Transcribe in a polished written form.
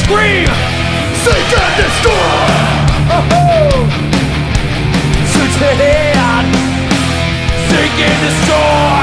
scream, seek and destroy. Oh-ho. Search the head, seek and destroy.